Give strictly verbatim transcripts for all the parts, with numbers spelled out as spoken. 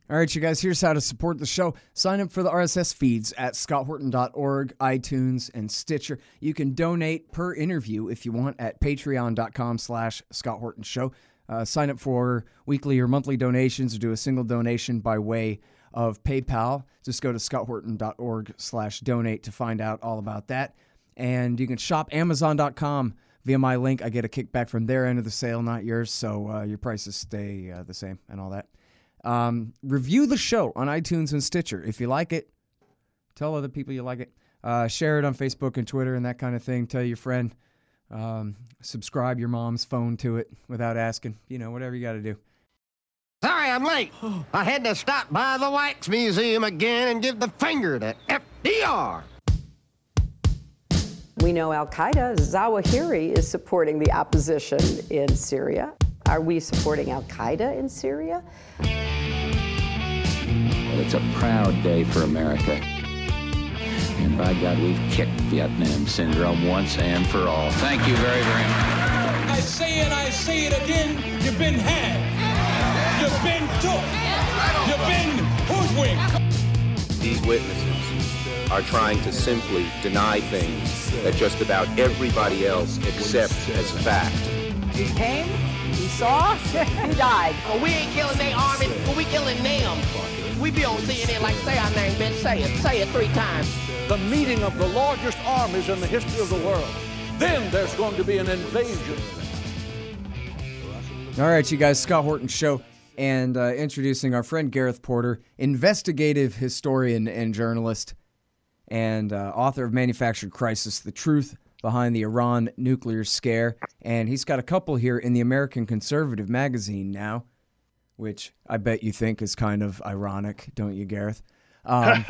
All right, you guys, here's how to support the show. Sign up for the R S S feeds at scott horton dot org, iTunes, and Stitcher. You can donate per interview if you want at patreon.com slash Scott Horton Show. Uh, sign up for weekly or monthly donations or do a single donation by way of PayPal. Just go to scott horton dot org slash donate to find out all about that. And you can shop amazon dot com via my link. I get a kickback from their end of the sale, not yours, so uh, your prices stay uh, the same and all that. Um, review the show on iTunes and Stitcher. If you like it, tell other people you like it. Uh, share it on Facebook and Twitter and that kind of thing. Tell your friend. Um, subscribe your mom's phone to it without asking. You know, whatever you got to do. Sorry I'm late. I had to stop by the Wax Museum again and give the finger to F D R. We know Al-Qaeda, Zawahiri, is supporting the opposition in Syria. Are we supporting Al-Qaeda in Syria? Well, it's a proud day for America. And by God, we've kicked Vietnam syndrome once and for all. Thank you very, very much. I say it, I say it again, you've been had. You've been took. You've been hoodwinked. These witnesses are trying to simply deny things that just about everybody else accepts as fact. He came, he saw, he died. Well, we ain't killing their army, but we killing them. We be on C N N like, say our name, bitch, say it. Say it three times. The meeting of the largest armies in the history of the world. Then there's going to be an invasion. All right, you guys, Scott Horton Show, and uh, introducing our friend Gareth Porter, investigative historian and journalist, and uh, author of Manufactured Crisis, The Truth Behind the Iran Nuclear Scare. And he's got a couple here in the American Conservative magazine now, which I bet you think is kind of ironic, don't you, Gareth? Um,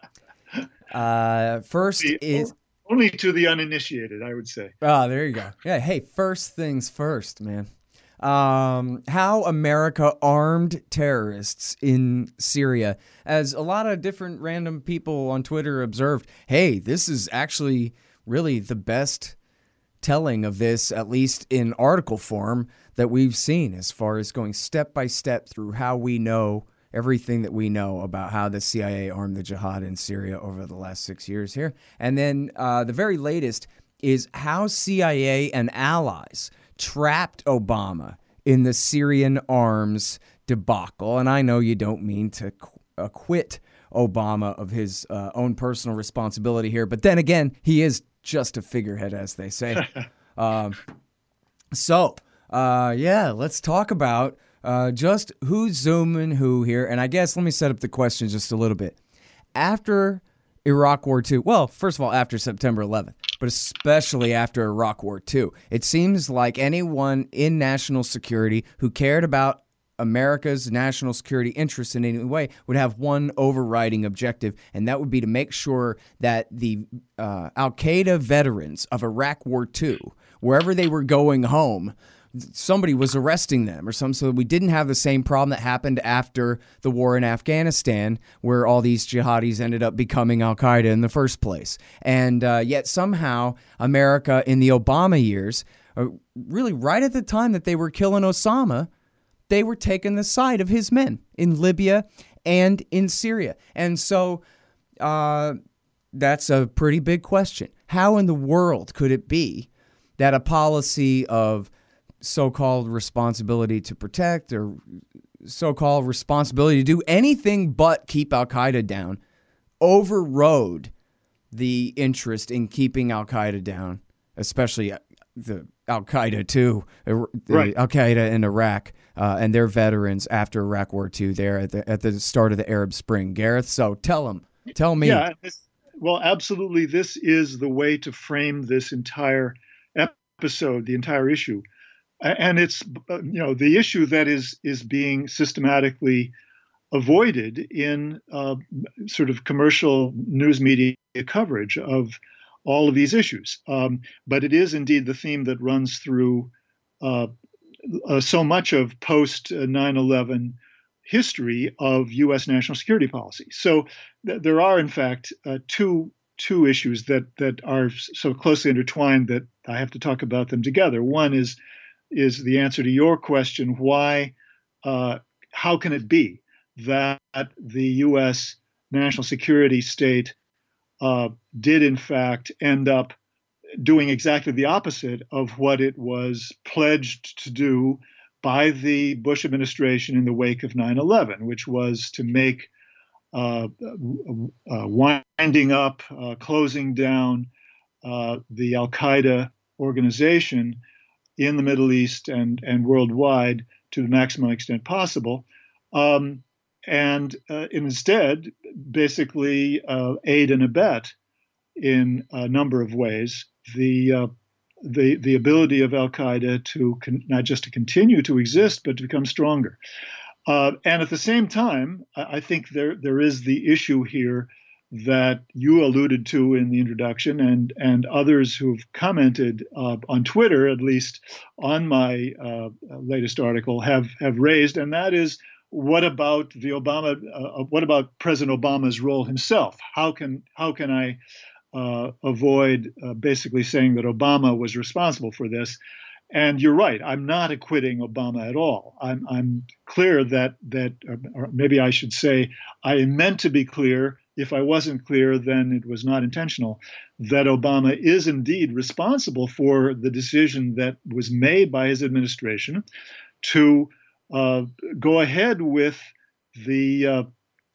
uh, first is... Only to the uninitiated, I would say. Oh, there you go. Yeah, hey, first things first, man. Um, how America armed terrorists in Syria. As a lot of different random people on Twitter observed, hey, this is actually really the best telling of this, at least in article form, that we've seen as far as going step by step through how we know everything that we know about how the C I A armed the jihad in Syria over the last six years here. And then uh, the very latest is how C I A and allies trapped Obama in the Syrian arms debacle. And I know you don't mean to qu- acquit Obama of his uh, own personal responsibility here, but then again, he is just a figurehead, as they say. um, so, uh, yeah, let's talk about uh, just who's zooming who here. And I guess let me set up the question just a little bit. After Iraq War Two, well, first of all, after September eleventh, but especially after Iraq War Two, it seems like anyone in national security who cared about America's national security interests in any way would have one overriding objective, and that would be to make sure that the uh, Al-Qaeda veterans of Iraq War Two, wherever they were going home, somebody was arresting them or something, so that we didn't have the same problem that happened after the war in Afghanistan, where all these jihadis ended up becoming Al-Qaeda in the first place. And uh, yet somehow America in the Obama years, uh, really right at the time that they were killing Osama, they were taking the side of his men in Libya and in Syria. And so uh, that's a pretty big question. How in the world could it be that a policy of so-called responsibility to protect or so-called responsibility to do anything but keep Al-Qaeda down overrode the interest in keeping Al-Qaeda down, especially the Al-Qaeda too, the right. Al-Qaeda in Iraq uh, and their veterans after Iraq War Two there at the, at the start of the Arab Spring. Gareth, so tell them, tell me. Yeah, this, well, absolutely. This is the way to frame this entire episode, the entire issue. And it's, you know, the issue that is is being systematically avoided in uh, sort of commercial news media coverage of all of these issues. Um, but it is indeed the theme that runs through uh, uh, so much of post nine eleven history of U S national security policy. So th- there are, in fact, uh, two two issues that that are so closely intertwined that I have to talk about them together. One is is the answer to your question: why, uh, how can it be that the U S national security state uh, did, in fact, end up doing exactly the opposite of what it was pledged to do by the Bush administration in the wake of nine eleven, which was to make uh, uh, winding up, uh, closing down uh, the Al-Qaeda organization in the Middle East and, and worldwide to the maximum extent possible. Um, and uh, instead, basically uh, aid and abet in a number of ways the uh, the the ability of Al-Qaeda to con- not just to continue to exist, but to become stronger. Uh, and at the same time, I, I think there there is the issue here that you alluded to in the introduction, and and others who've commented uh, on Twitter, at least on my uh, latest article, have have raised, and that is, what about the Obama? Uh, what about President Obama's role himself? How can how can I uh, avoid uh, basically saying that Obama was responsible for this? And you're right. I'm not acquitting Obama at all. I'm I'm clear that that, or maybe I should say, I meant to be clear. If I wasn't clear, then it was not intentional, that Obama is indeed responsible for the decision that was made by his administration to uh, go ahead with the uh,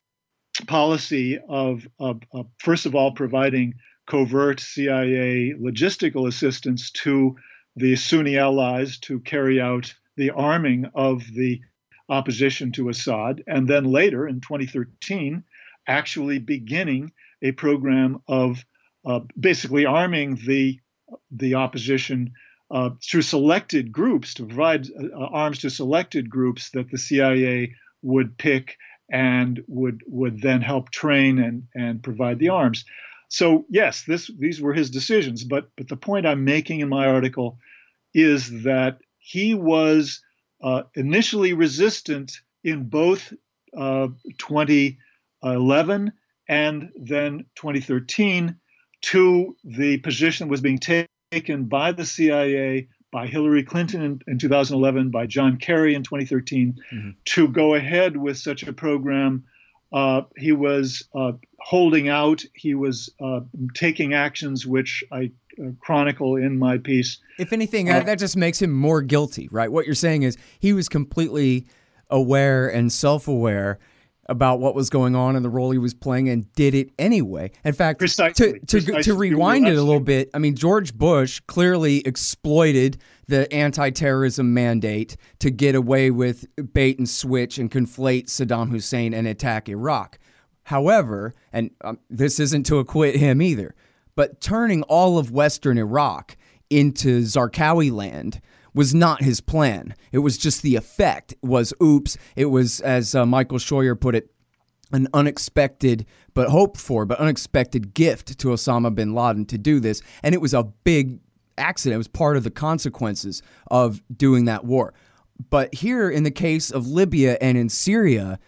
policy of, of, of, first of all, providing covert C I A logistical assistance to the Sunni allies to carry out the arming of the opposition to Assad, and then later in twenty thirteen, actually beginning a program of uh, basically arming the the opposition uh, through selected groups, to provide uh, arms to selected groups that the C I A would pick and would would then help train and and provide the arms. So yes, this these were his decisions, but but the point I'm making in my article is that he was uh, initially resistant in both uh, twenty eleven and then twenty thirteen to the position that was being ta- taken by the C I A, by Hillary Clinton in, in two thousand eleven, by John Kerry in twenty thirteen, mm-hmm. to go ahead with such a program. Uh, he was uh, holding out. He was uh, taking actions which I uh, chronicle in my piece. If anything, uh, that just makes him more guilty, right? What you're saying is he was completely aware and self-aware about what was going on and the role he was playing, and did it anyway. In fact, precisely, to to, precisely. to rewind it a little bit, I mean, George Bush clearly exploited the anti-terrorism mandate to get away with bait and switch and conflate Saddam Hussein and attack Iraq. However, and um, this isn't to acquit him either, but turning all of Western Iraq into Zarqawi land was not his plan. It was just the effect was, oops, it was, as uh, Michael Scheuer put it, an unexpected, but hoped for, but unexpected gift to Osama bin Laden to do this. And it was a big accident. It was part of the consequences of doing that war. But here in the case of Libya and in Syria,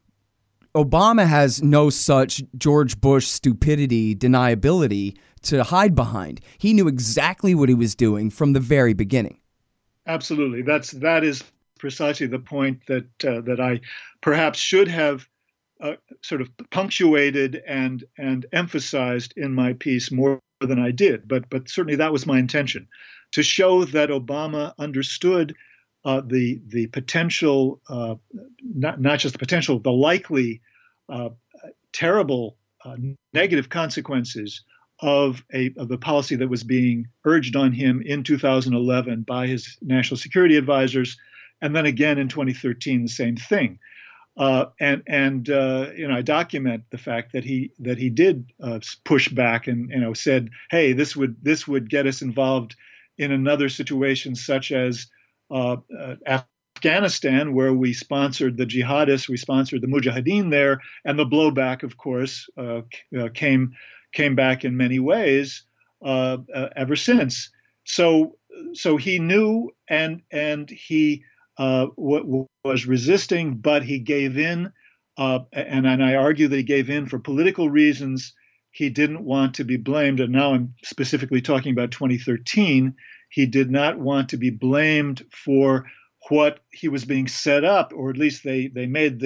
Obama has no such George Bush stupidity, deniability to hide behind. He knew exactly what he was doing from the very beginning. Absolutely. That's that is precisely the point that uh, that I perhaps should have uh, sort of punctuated and and emphasized in my piece more than I did. But but certainly that was my intention, to show that Obama understood uh, the the potential, uh, not not just the potential, the likely uh, terrible uh, negative consequences of a of the policy that was being urged on him in two thousand eleven by his national security advisors, and then again in twenty thirteen, the same thing. Uh, and and uh, you know, I document the fact that he that he did uh, push back and you know said, hey, this would this would get us involved in another situation such as uh, uh, Afghanistan, where we sponsored the jihadists, we sponsored the mujahideen there, and the blowback, of course, uh, uh, came. came back in many ways uh, uh, ever since. So, so he knew and and he uh, w- was resisting, but he gave in. Uh, and, and I argue that he gave in for political reasons. He didn't want to be blamed. And now I'm specifically talking about twenty thirteen. He did not want to be blamed for what he was being set up, or at least they they made the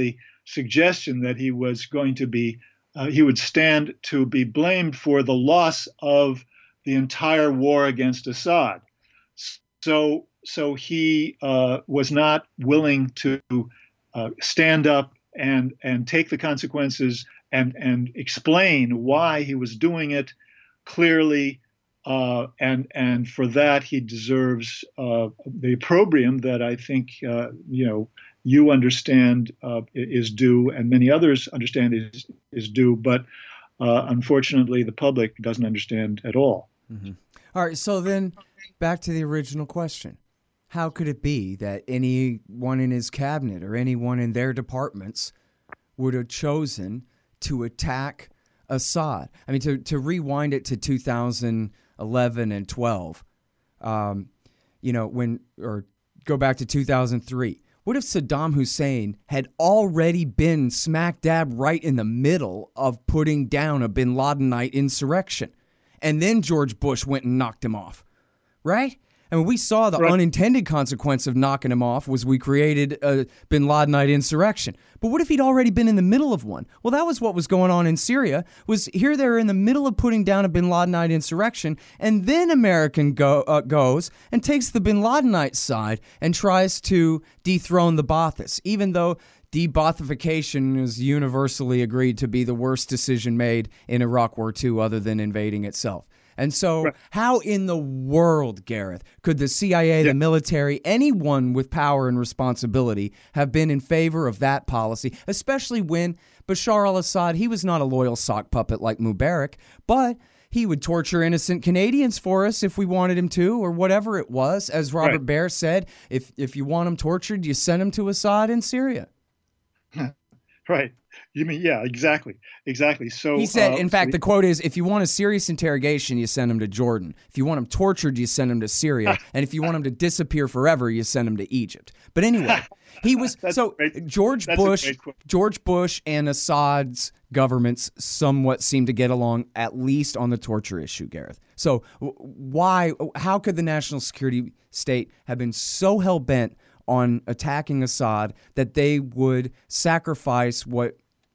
suggestion that he was going to be, uh, he would stand to be blamed for the loss of the entire war against Assad. So, so he uh, was not willing to uh, stand up and and take the consequences and and explain why he was doing it clearly. Uh, and and for that, he deserves uh, the opprobrium that I think, uh, you know, you understand uh, is due, and many others understand is, is due. But uh, unfortunately, the public doesn't understand at all. Mm-hmm. All right. So then back to the original question. How could it be that anyone in his cabinet or anyone in their departments would have chosen to attack Assad? I mean, to, to rewind it to two thousand eleven and twelve, um, you know, when, or go back to two thousand three. What if Saddam Hussein had already been smack dab right in the middle of putting down a bin Ladenite insurrection, and then George Bush went and knocked him off, right? I mean, we saw the right. unintended consequence of knocking him off was we created a bin Ladenite insurrection. But what if he'd already been in the middle of one? Well, that was what was going on in Syria, was here they're in the middle of putting down a bin Ladenite insurrection, and then American go, uh, goes and takes the bin Ladenite side and tries to dethrone the Ba'athis, even though de-Ba'athification is universally agreed to be the worst decision made in Iraq War Two other than invading itself. And so right. how in the world, Gareth, could the C I A, yeah. the military, anyone with power and responsibility have been in favor of that policy, especially when Bashar al-Assad, he was not a loyal sock puppet like Mubarak, but he would torture innocent Canadians for us if we wanted him to, or whatever it was. As Robert right. Baer said, if, if you want him tortured, you send him to Assad in Syria. Right. You mean, yeah, exactly. Exactly. So he said, uh, in fact, so he, the quote is, if you want a serious interrogation, you send him to Jordan. If you want him tortured, you send him to Syria. And if you want him to disappear forever, you send him to Egypt. But anyway, he was, so George Bush, George Bush and Assad's governments somewhat seem to get along, at least on the torture issue, Gareth. So why, how could the national security state have been so hell-bent on attacking Assad that they would sacrifice what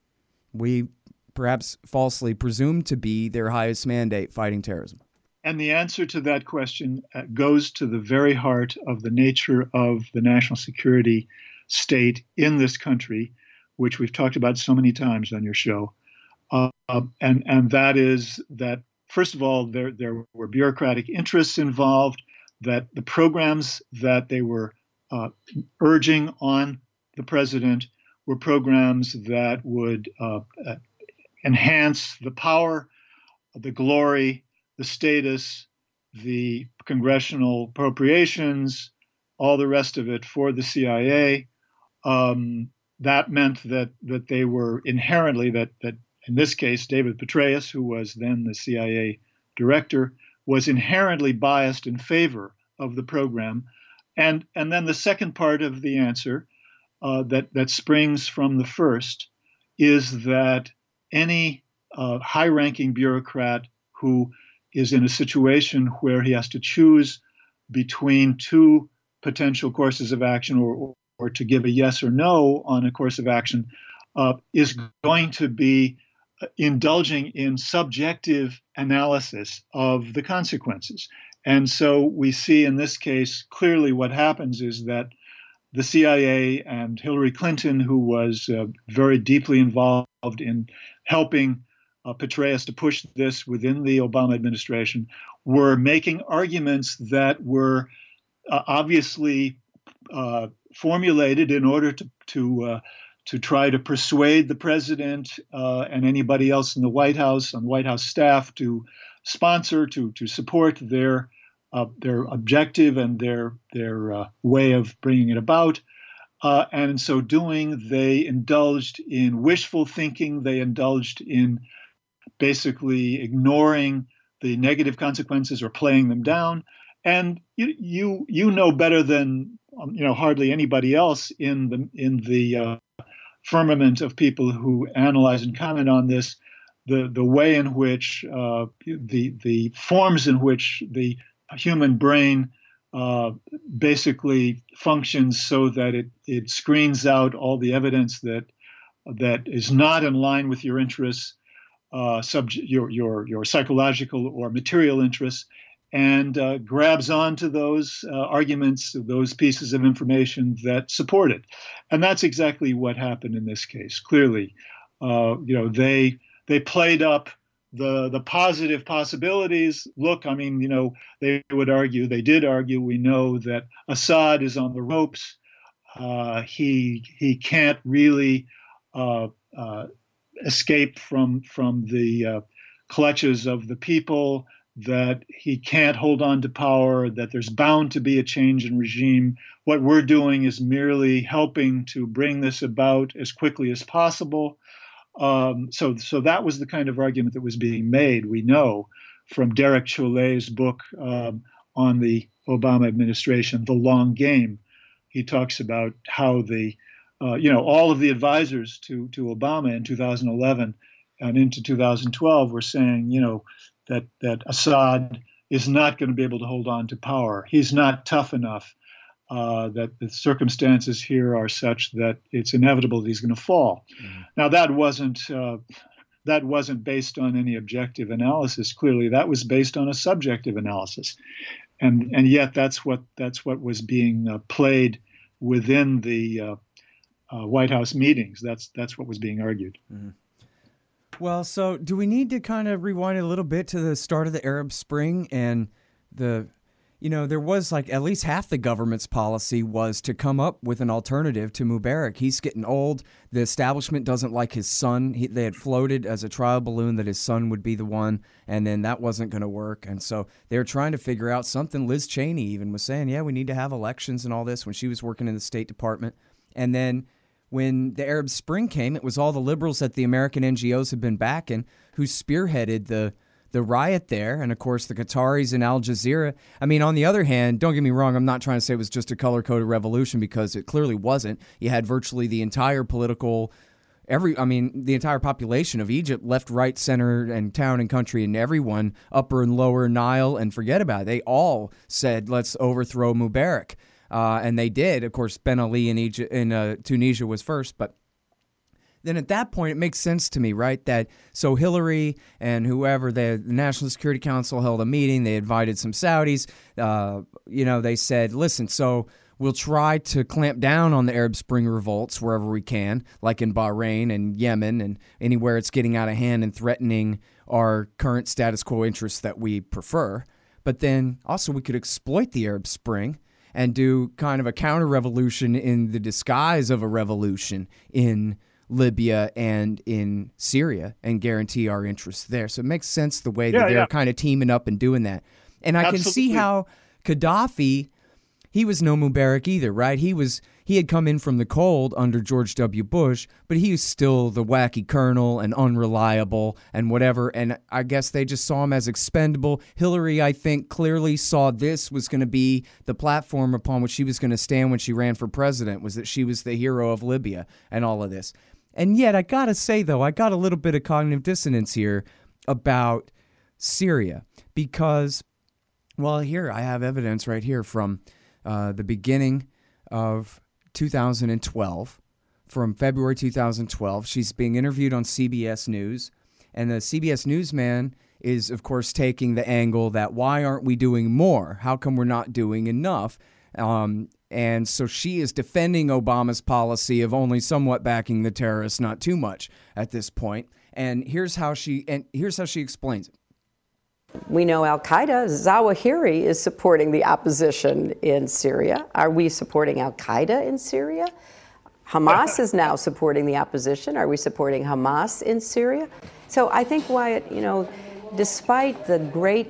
we perhaps falsely presume to be their highest mandate, fighting terrorism? And the answer to that question uh, goes to the very heart of the nature of the national security state in this country, which we've talked about so many times on your show. Uh, and, and that is that, first of all, there, there were bureaucratic interests involved, that the programs that they were Uh, urging on the president were programs that would uh, uh, enhance the power, the glory, the status, the congressional appropriations, all the rest of it for the C I A. Um, that meant that that they were inherently, that that in this case, David Petraeus, who was then the C I A director, was inherently biased in favor of the program. And and then the second part of the answer uh, that, that springs from the first is that any uh, high-ranking bureaucrat who is in a situation where he has to choose between two potential courses of action, or, or, or to give a yes or no on a course of action, uh, is going to be indulging in subjective analysis of the consequences. And so we see in this case, clearly what happens is that the C I A and Hillary Clinton, who was uh, very deeply involved in helping uh, Petraeus to push this within the Obama administration, were making arguments that were uh, obviously uh, formulated in order to to, uh, to try to persuade the president uh, and anybody else in the White House, on White House staff, to sponsor, to to support their uh, their objective and their their uh, way of bringing it about. Uh, and in so doing, they indulged in wishful thinking. They indulged in basically ignoring the negative consequences or playing them down. And you you you know better than um, you know hardly anybody else in the in the uh, firmament of people who analyze and comment on this, the the way in which uh, the the forms in which the human brain uh, basically functions so that it it screens out all the evidence that that is not in line with your interests, uh, subject, your, your, your psychological or material interests, and uh, grabs onto those uh, arguments, those pieces of information that support it. And that's exactly what happened in this case. Clearly, uh, you know, they they played up the the positive possibilities. Look, I mean, you know, they would argue, they did argue, we know that Assad is on the ropes. Uh, he he can't really uh, uh, escape from from the uh, clutches of the people, that he can't hold on to power, that there's bound to be a change in regime. What we're doing is merely helping to bring this about as quickly as possible. Um, so, so that was the kind of argument that was being made, we know, from Derek Chollet's book um, on the Obama administration, The Long Game. He talks about how the, uh, you know, all of the advisors to, to Obama in two thousand eleven and into two thousand twelve were saying, you know, that that Assad is not going to be able to hold on to power. He's not tough enough, uh, that the circumstances here are such that it's inevitable that he's going to fall. Mm-hmm. Now, that wasn't uh, that wasn't based on any objective analysis. Clearly, that was based on a subjective analysis. And and yet that's what that's what was being uh, played within the uh, uh, White House meetings. That's that's what was being argued. Mm-hmm. Well, so do we need to kind of rewind a little bit to the start of the Arab Spring and the, you know, there was like at least half the government's policy was to come up with an alternative to Mubarak. He's getting old. The establishment doesn't like his son. He, they had floated as a trial balloon that his son would be the one, and then that wasn't going to work. And so they were trying to figure out something. Liz Cheney even was saying, yeah, we need to have elections and all this when she was working in the State Department. And then when the Arab Spring came, it was all the liberals that the American N G Os had been backing who spearheaded the the riot there. And, of course, the Qataris and Al Jazeera. I mean, on the other hand, don't get me wrong, I'm not trying to say it was just a color-coded revolution, because it clearly wasn't. You had virtually the entire political, every, I mean, the entire population of Egypt, left, right, center, and town and country, and everyone, upper and lower Nile, and forget about it. They all said, let's overthrow Mubarak. Uh, and they did. Of course, Ben Ali in Egypt, in uh, Tunisia was first. But then at that point, it makes sense to me, right? That so Hillary and whoever, the National Security Council held a meeting. They invited some Saudis. Uh, you know, they said, listen, so we'll try to clamp down on the Arab Spring revolts wherever we can, like in Bahrain and Yemen and anywhere it's getting out of hand and threatening our current status quo interests that we prefer. But then also we could exploit the Arab Spring and do kind of a counter-revolution in the disguise of a revolution in Libya and in Syria and guarantee our interests there. So it makes sense the way that yeah, they're yeah. kind of teaming up and doing that. And I Absolutely. can see how Gaddafi, he was no Mubarak either, right? He was he had come in from the cold under George W. Bush, but he was still the wacky colonel and unreliable and whatever. And I guess they just saw him as expendable. Hillary, I think, clearly saw this was going to be the platform upon which she was going to stand when she ran for president, was that she was the hero of Libya and all of this. And yet, I got to say, though, I got a little bit of cognitive dissonance here about Syria because, well, here I have evidence right here from uh, the beginning of two thousand twelve, from February two thousand twelve. She's being interviewed on C B S News, and the C B S newsman is, of course, taking the angle that why aren't we doing more? How come we're not doing enough? Um, and so she is defending Obama's policy of only somewhat backing the terrorists, not too much at this point. And here's how she and here's how she explains it. We know Al-Qaeda, Zawahiri is supporting the opposition in Syria. Are we supporting Al-Qaeda in Syria? Hamas is now supporting the opposition. Are we supporting Hamas in Syria? So I think, Wyatt, you know, despite the great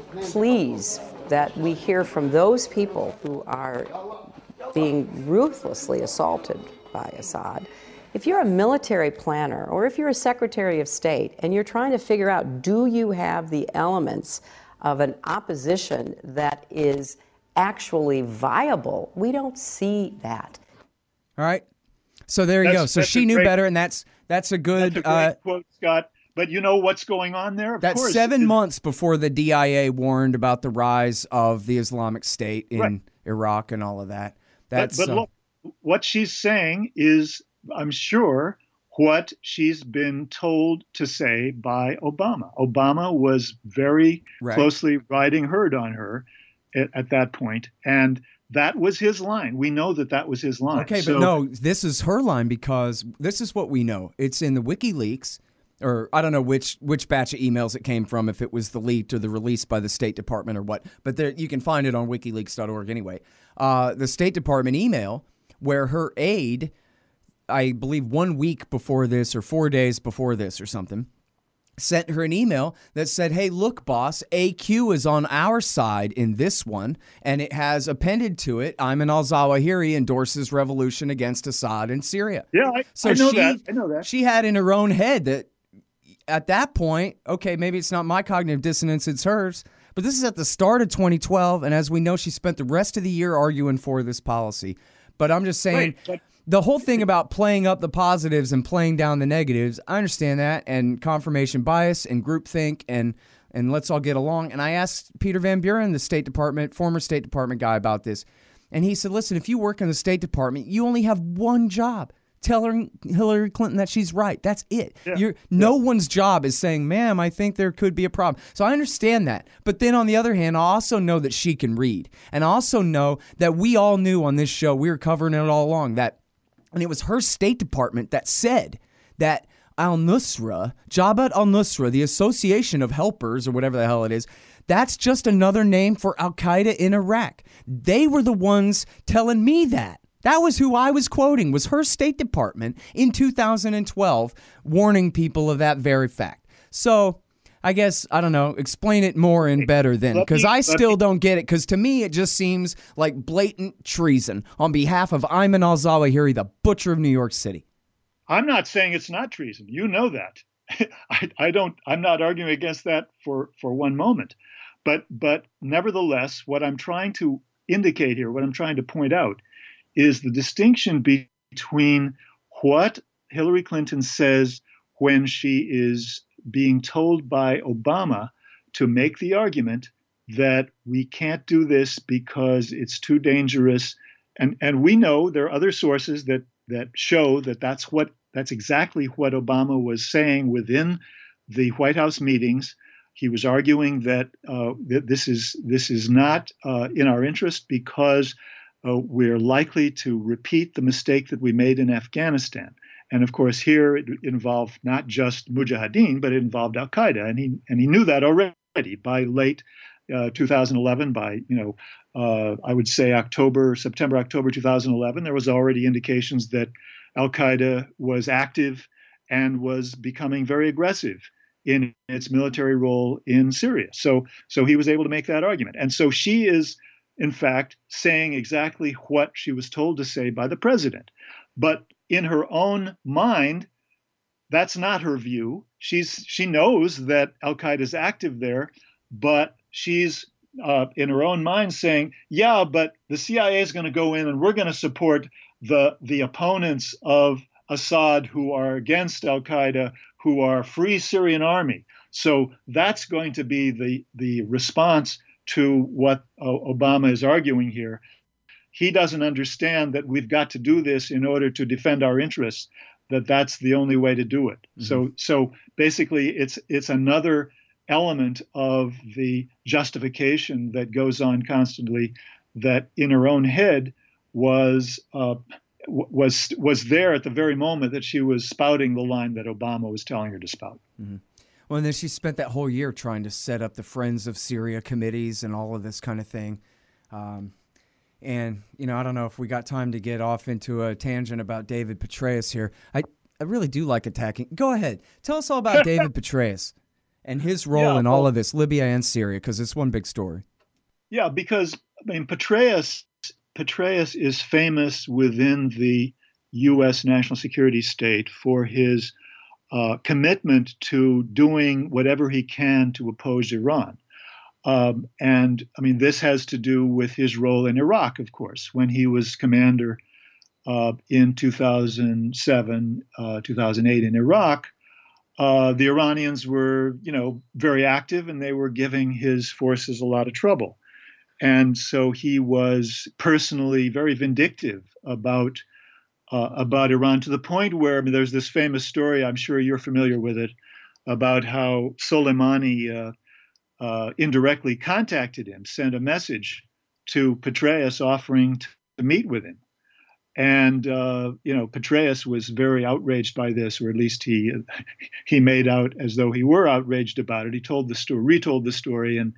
pleas that we hear from those people who are being ruthlessly assaulted by Assad, if you're a military planner or if you're a Secretary of State and you're trying to figure out, do you have the elements of an opposition that is actually viable, we don't see that. All right. So there you That's- go. So that's she a knew great- better, and that's that's a good That's a great uh, quote, Scott. But you know what's going on there? Of That's course. seven It- months before the D I A warned about the rise of the Islamic State in Right. Iraq and all of that. But, That's but uh, look, what she's saying is, I'm sure, what she's been told to say by Obama. Obama was very right. closely riding herd on her at, at that point, and that was his line. We know that that was his line. Okay, so, but no, this is her line because this is what we know. It's in the WikiLeaks, or I don't know which which batch of emails it came from, if it was the leaked or the released by the State Department or what. But there, you can find it on WikiLeaks dot org anyway. Uh, the State Department email where her aide, I believe one week before this or four days before this or something, sent her an email that said, hey, look, boss, A Q is on our side in this one, and it has appended to it, Ayman al-Zawahiri endorses revolution against Assad in Syria. Yeah, I, so I know she, that. I know that. She had in her own head that at that point, okay, maybe it's not my cognitive dissonance, it's hers, but this is at the start of twenty twelve, and as we know, she spent the rest of the year arguing for this policy. But I'm just saying... Right, but- The whole thing about playing up the positives and playing down the negatives, I understand that, and confirmation bias and groupthink and and let's all get along. And I asked Peter Van Buren, the State Department, former State Department guy, about this. And he said, listen, if you work in the State Department, you only have one job. Tell her, Hillary Clinton that she's right. That's it. Yeah. You're, no yeah. one's job is saying, ma'am, I think there could be a problem. So I understand that. But then on the other hand, I also know that she can read. And I also know that we all knew on this show, we were covering it all along, that and it was her State Department that said that al-Nusra, Jabhat al-Nusra, the Association of Helpers or whatever the hell it is, that's just another name for Al-Qaeda in Iraq. They were the ones telling me that. That was who I was quoting, was her State Department in two thousand twelve warning people of that very fact. So I guess, I don't know, explain it more and better then, because I still don't get it, because to me it just seems like blatant treason on behalf of Ayman al-Zawahiri, the butcher of New York City. I'm not saying it's not treason. You know that. I, I don't, I'm not arguing against that for, for one moment. But, but nevertheless, what I'm trying to indicate here, what I'm trying to point out, is the distinction between what Hillary Clinton says when she is being told by Obama to make the argument that we can't do this because it's too dangerous. And, and we know there are other sources that, that show that that's what that's exactly what Obama was saying within the White House meetings. He was arguing that, uh, that this is this is not uh, in our interest because uh, we're likely to repeat the mistake that we made in Afghanistan. And of course, here it involved not just Mujahideen, but it involved Al Qaeda, and he and he knew that already by late uh, two thousand eleven. By you know, uh, I would say October, September, October two thousand eleven, there was already indications that Al Qaeda was active and was becoming very aggressive in its military role in Syria. So, so he was able to make that argument, and so she is, in fact, saying exactly what she was told to say by the president, but in her own mind, that's not her view. She's she knows that Al Qaeda is active there, but she's uh, in her own mind saying, "Yeah, but the C I A is going to go in and we're going to support the the opponents of Assad who are against Al Qaeda, who are Free Syrian Army." So that's going to be the the response to what uh, Obama is arguing here. He doesn't understand that we've got to do this in order to defend our interests, that that's the only way to do it. Mm-hmm. So so basically, it's it's another element of the justification that goes on constantly that in her own head was uh, was was there at the very moment that she was spouting the line that Obama was telling her to spout. Mm-hmm. Well, and then she spent that whole year trying to set up the Friends of Syria committees and all of this kind of thing. Um, And, you know, I don't know if we got time to get off into a tangent about David Petraeus here. I, I really do like attacking. Go ahead. Tell us all about David Petraeus and his role yeah, in all well, of this, Libya and Syria, because it's one big story. Yeah, because, I mean, Petraeus, Petraeus is famous within the U S national security state for his uh, commitment to doing whatever he can to oppose Iran. Um, and I mean, this has to do with his role in Iraq, of course, when he was commander uh, in two thousand seven, uh, two thousand eight in Iraq. Uh, the Iranians were, you know, very active, and they were giving his forces a lot of trouble. And so he was personally very vindictive about uh, about Iran, to the point where, I mean, there's this famous story, I'm sure you're familiar with it, about how Soleimani uh, uh, indirectly contacted him, sent a message to Petraeus offering to, to meet with him. And, uh, you know, Petraeus was very outraged by this, or at least he he made out as though he were outraged about it. He told the story, retold the story, and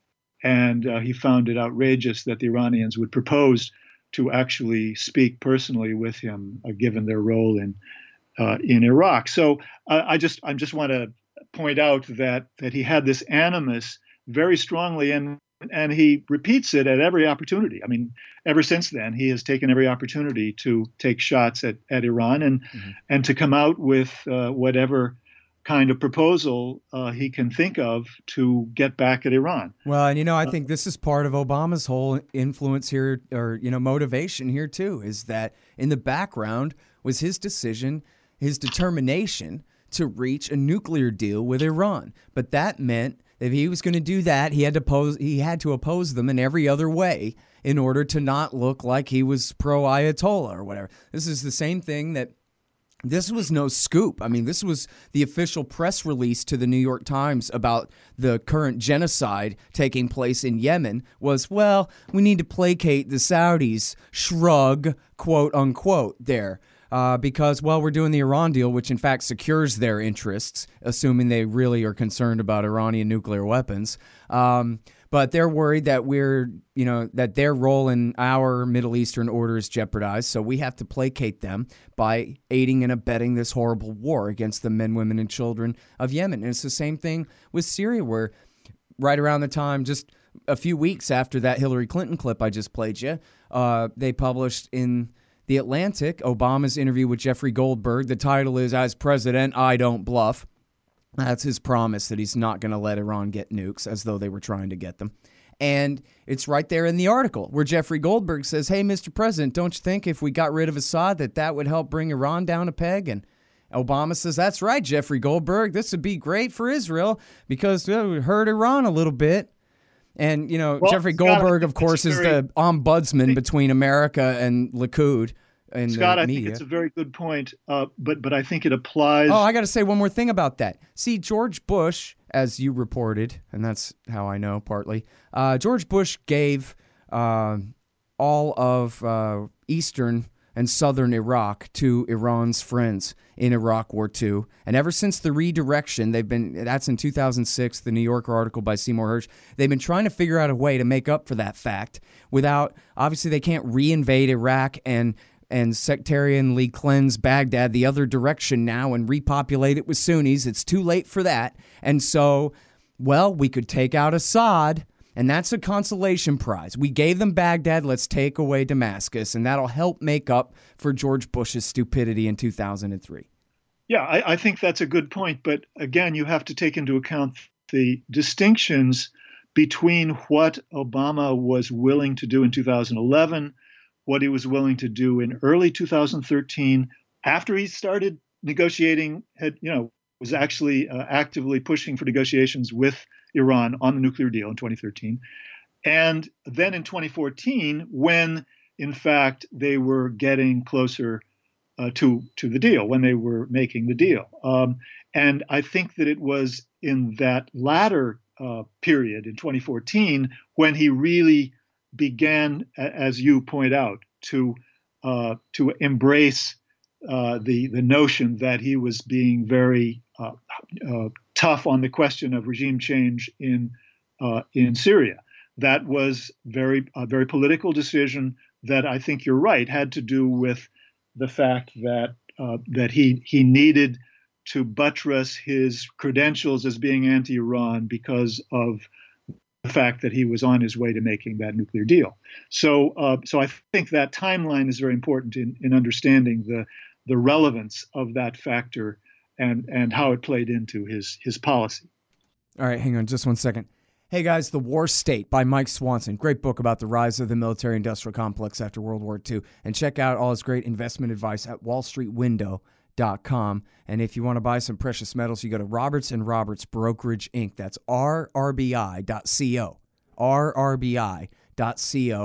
and uh, he found it outrageous that the Iranians would propose to actually speak personally with him, uh, given their role in uh, in Iraq. So uh, I just I just want to point out that that he had this animus very strongly, and and he repeats it at every opportunity. I mean, ever since then, he has taken every opportunity to take shots at, at Iran and mm-hmm. and to come out with uh, whatever kind of proposal uh, he can think of to get back at Iran. Well, and you know, I think this is part of Obama's whole influence here, or you know, motivation here too, is that in the background was his decision, his determination to reach a nuclear deal with Iran. But that meant if he was going to do that, he had to oppose, he had to oppose them in every other way in order to not look like he was pro-Ayatollah or whatever. This is the same thing that this was no scoop. I mean, this was the official press release to the New York Times about the current genocide taking place in Yemen was, well, we need to placate the Saudis, shrug, quote unquote, there. Uh, because, well, we're doing the Iran deal, which in fact secures their interests, assuming they really are concerned about Iranian nuclear weapons. Um, but they're worried that we're, you know, that their role in our Middle Eastern order is jeopardized. So we have to placate them by aiding and abetting this horrible war against the men, women, and children of Yemen. And it's the same thing with Syria, where right around the time, just a few weeks after that Hillary Clinton clip I just played you, uh, they published in The Atlantic, Obama's interview with Jeffrey Goldberg. The title is, "As President, I Don't Bluff." That's his promise that he's not going to let Iran get nukes, as though they were trying to get them. And it's right there in the article where Jeffrey Goldberg says, hey, Mister President, don't you think if we got rid of Assad that that would help bring Iran down a peg? And Obama says, that's right, Jeffrey Goldberg. This would be great for Israel because it would hurt Iran a little bit. And, you know, well, Jeffrey Goldberg, Scott, of course, is very, the ombudsman between America and Likud in Scott, the I media. think it's a very good point, uh, but but I think it applies. Oh, I got to say one more thing about that. See, George Bush, as you reported, and that's how I know partly, uh, George Bush gave uh, all of uh, eastern and southern Iraq to Iran's friends in Iraq War Two. And ever since the redirection, they've been, that's in two thousand six, the New Yorker article by Seymour Hersh, they've been trying to figure out a way to make up for that fact without, obviously they can't reinvade Iraq and and sectarianly cleanse Baghdad the other direction now and repopulate it with Sunnis. It's too late for that. And so, well, we could take out Assad, and that's a consolation prize. We gave them Baghdad, let's take away Damascus, and that'll help make up for George Bush's stupidity in two thousand three. Yeah, I, I think that's a good point. But again, you have to take into account the distinctions between what Obama was willing to do in two thousand eleven, what he was willing to do in early two thousand thirteen, after he started negotiating, had, you know, was actually uh, actively pushing for negotiations with Iran on the nuclear deal in twenty thirteen. And then in twenty fourteen, when, in fact, they were getting closer uh, to, to the deal, when they were making the deal. Um, and I think that it was in that latter uh, period in twenty fourteen when he really began, as you point out, to uh, to embrace uh, the the notion that he was being very uh, uh, tough on the question of regime change in uh, in Syria. That was very a very political decision that I think you're right had to do with the fact that uh, that he he needed to buttress his credentials as being anti-Iran because of the fact that he was on his way to making that nuclear deal. So, uh, so I think that timeline is very important in, in understanding the the relevance of that factor and and how it played into his his policy. All right, hang on just one second. Hey guys, The War State by Mike Swanson. Great book about the rise of the military-industrial complex after World War Two. And check out all his great investment advice at wall street window dot com. And if you want to buy some precious metals, you go to Roberts and Roberts Brokerage Incorporated. That's R R B I dot co. R R B I dot co.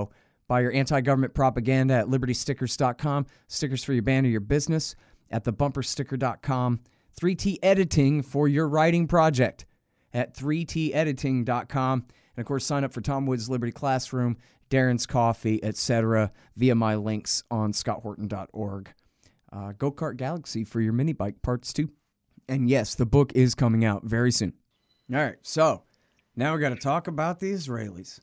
Buy your anti-government propaganda at liberty stickers dot com. Stickers for your band or your business at the bumper sticker dot com. three T Editing for your writing project at three T editing dot com. And, of course, sign up for Tom Woods' Liberty Classroom, Darren's Coffee, et cetera via my links on scott horton dot org. Uh, Go-Kart Galaxy for your mini bike parts, too. And, yes, the book is coming out very soon. All right, so now we got to talk about the Israelis.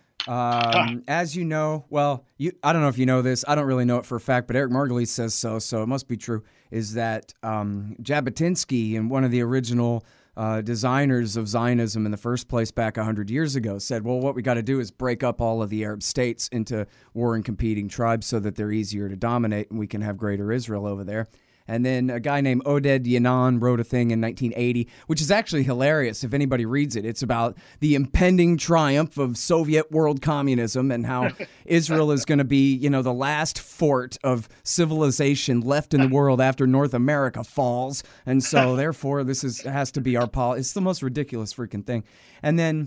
Um, as you know, well, you, I don't know if you know this. I don't really know it for a fact, but Eric Margolis says so, so it must be true, is that um, Jabotinsky, and one of the original uh, designers of Zionism in the first place back one hundred years ago, said, well, what we got to do is break up all of the Arab states into warring competing tribes so that they're easier to dominate and we can have greater Israel over there. And then a guy named Oded Yanon wrote a thing in nineteen eighty, which is actually hilarious if anybody reads it. It's about the impending triumph of Soviet world communism and how Israel is going to be, you know, the last fort of civilization left in the world after North America falls. And so, therefore, this is has to be our policy. It's the most ridiculous freaking thing. And then,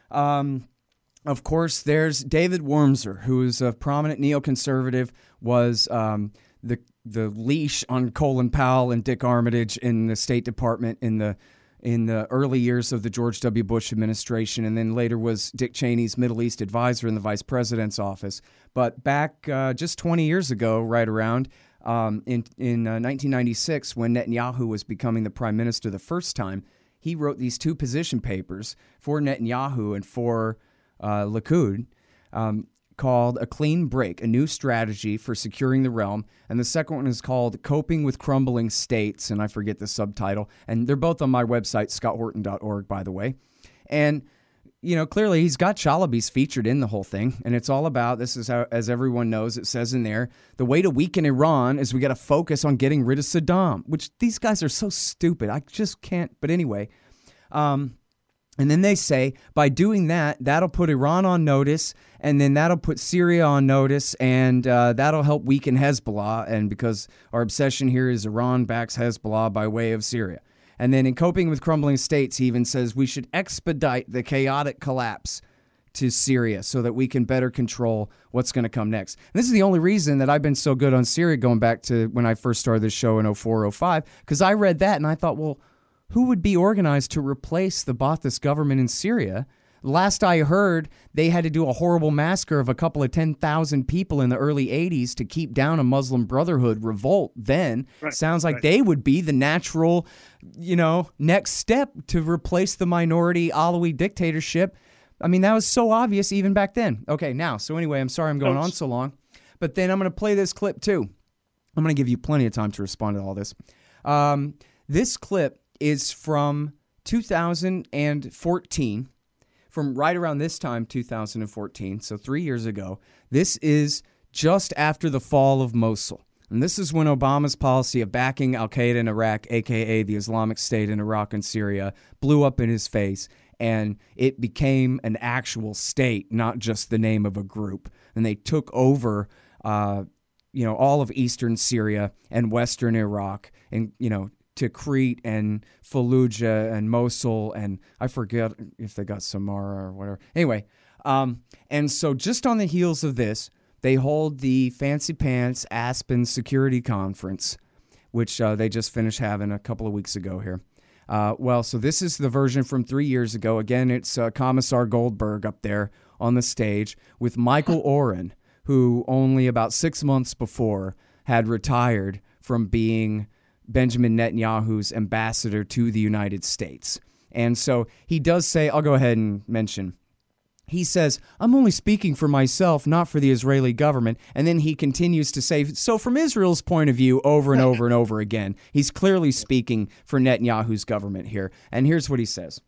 um, of course, there's David Wormser, who is a prominent neoconservative, was um, the the leash on Colin Powell and Dick Armitage in the State Department in the in the early years of the George W. Bush administration, and then later was Dick Cheney's Middle East advisor in the vice president's office. But back uh, just twenty years ago, right around, um, in, in uh, nineteen ninety-six, when Netanyahu was becoming the prime minister the first time, he wrote these two position papers for Netanyahu and for uh, Likud, um, called A Clean Break, a new strategy for securing the realm. And the second one is called Coping with Crumbling States, and I forget the subtitle. And they're both on my website, scott horton dot org, by the way. And, you know, clearly he's got Chalabi's featured in the whole thing. And it's all about, this is how, as everyone knows, it says in there, the way to weaken Iran is we got to focus on getting rid of Saddam, which these guys are so stupid. I just can't. But anyway, um... And then they say, by doing that, that'll put Iran on notice, and then that'll put Syria on notice, and uh, that'll help weaken Hezbollah, and because our obsession here is Iran backs Hezbollah by way of Syria. And then in Coping with Crumbling States, he even says we should expedite the chaotic collapse to Syria so that we can better control what's going to come next. And this is the only reason that I've been so good on Syria going back to when I first started this show in oh four, oh five, because I read that and I thought, well, who would be organized to replace the Ba'athist government in Syria? Last I heard, they had to do a horrible massacre of a couple of ten thousand people in the early eighties to keep down a Muslim Brotherhood revolt. Then right, sounds like right. they would be the natural, you know, next step to replace the minority Alawi dictatorship. I mean, that was so obvious even back then. Okay, now, so anyway, I'm sorry I'm going on so long, but then I'm going to play this clip too. I'm going to give you plenty of time to respond to all this. Um, this clip is from two thousand fourteen, from right around this time, two thousand fourteen, so three years ago. This is just after the fall of Mosul. And this is when Obama's policy of backing al-Qaeda in Iraq, a k a the Islamic State in Iraq and Syria, blew up in his face, and it became an actual state, not just the name of a group. And they took over uh, you know, all of eastern Syria and western Iraq, and, you know, Tikrit and Fallujah and Mosul, and I forget if they got Samarra or whatever. Anyway, um, and so just on the heels of this, they hold the Fancy Pants Aspen Security Conference, which uh, they just finished having a couple of weeks ago here. Uh, well, so this is the version from three years ago. Again, it's uh, Commissar Goldberg up there on the stage with Michael Oren, who only about six months before had retired from being Benjamin Netanyahu's ambassador to the United States. And so he does say, I'll go ahead and mention, he says, I'm only speaking for myself, not for the Israeli government. And then he continues to say, so from Israel's point of view, over and over and over again, he's clearly speaking for Netanyahu's government here. And here's what he says.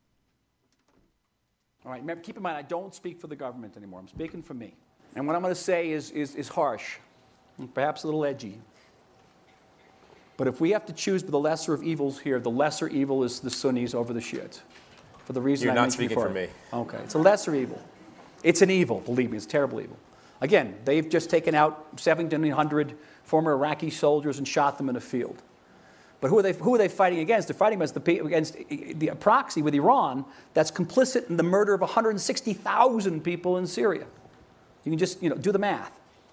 All right, remember, keep in mind, I don't speak for the government anymore. I'm speaking for me. And what I'm going to say is, is, is harsh, and perhaps a little edgy. But if we have to choose the lesser of evils here, the lesser evil is the Sunnis over the Shiites. For the reason You're I not mentioned speaking before. for me. Okay, it's a lesser evil. It's an evil, believe me, it's a terrible evil. Again, they've just taken out seventeen hundred former Iraqi soldiers and shot them in a field. But who are they, who are they fighting against? They're fighting against the, against the proxy with Iran that's complicit in the murder of one hundred sixty thousand people in Syria. You can just, you know, do the math.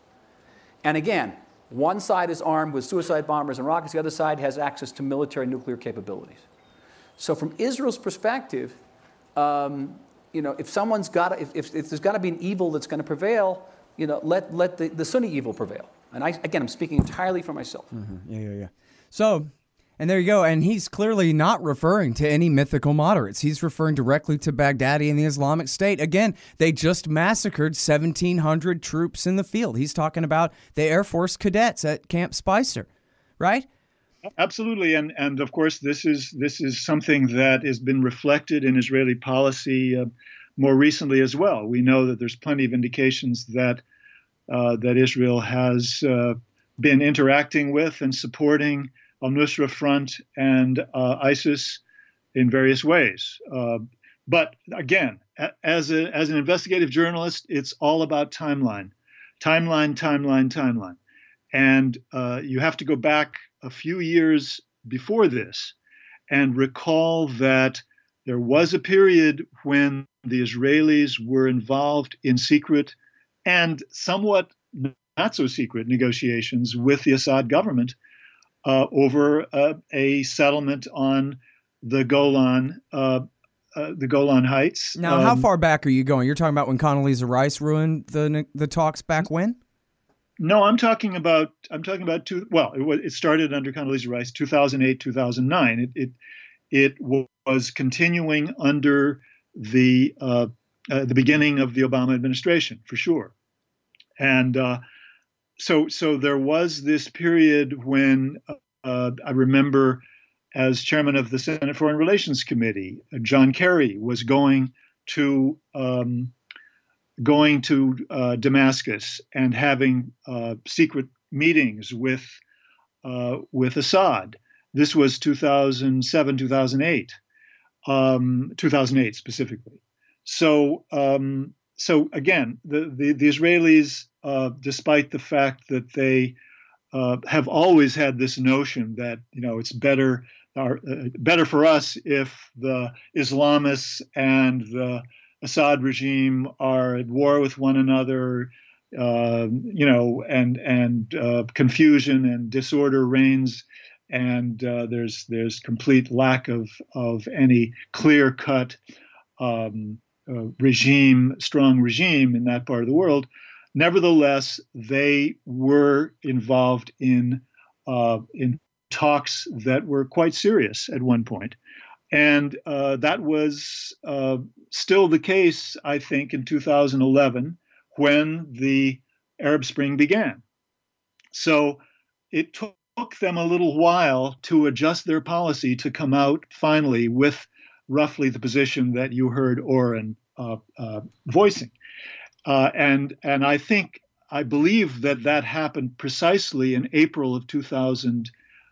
And again, one side is armed with suicide bombers and rockets. The other side has access to military nuclear capabilities. So from Israel's perspective, um, you know, if someone's got, if, if, if there's got to be an evil that's going to prevail, you know, let let the, the Sunni evil prevail. And I, again, I'm speaking entirely for myself. Mm-hmm. Yeah, yeah, yeah. So, and there you go. And he's clearly not referring to any mythical moderates. He's referring directly to Baghdadi and the Islamic State. Again, they just massacred seventeen hundred troops in the field. He's talking about the Air Force cadets at Camp Spicer, right? Absolutely, and and of course, this is this is something that has been reflected in Israeli policy uh, more recently as well. We know that there's plenty of indications that uh, that Israel has uh, been interacting with and supporting al-Nusra Front and uh, ISIS in various ways. Uh, but again, as a as an investigative journalist, it's all about timeline, timeline, timeline, timeline, and uh, you have to go back a few years before this and recall that there was a period when the Israelis were involved in secret and somewhat not so secret negotiations with the Assad government uh, over uh, a settlement on the Golan, uh, uh, the Golan Heights. Now, um, how far back are you going? You're talking about when Condoleezza Rice ruined the the talks back when? No, I'm talking about I'm talking about two. Well, it, was, it started under Condoleezza Rice, two thousand eight, two thousand nine. It it, it was continuing under the uh, uh, the beginning of the Obama administration, for sure. And uh, so so there was this period when uh, I remember, as chairman of the Senate Foreign Relations Committee, John Kerry was going to. Um, going to uh, Damascus and having uh, secret meetings with uh, with Assad. This was two thousand seven, two thousand eight, um, two thousand eight specifically. So, um, so again, the the, the Israelis, uh, despite the fact that they uh, have always had this notion that you know it's better or, uh, better for us if the Islamists and the Assad regime are at war with one another, uh, you know, and and uh, confusion and disorder reigns, and uh, there's there's complete lack of of any clear-cut um, uh, regime, strong regime in that part of the world. Nevertheless, they were involved in uh, in talks that were quite serious at one point. And uh, that was uh, still the case, I think, in two thousand eleven when the Arab Spring began. So it took them a little while to adjust their policy to come out finally with roughly the position that you heard Oren uh, uh, voicing. Uh, and and I think, I believe that that happened precisely in April of two thousand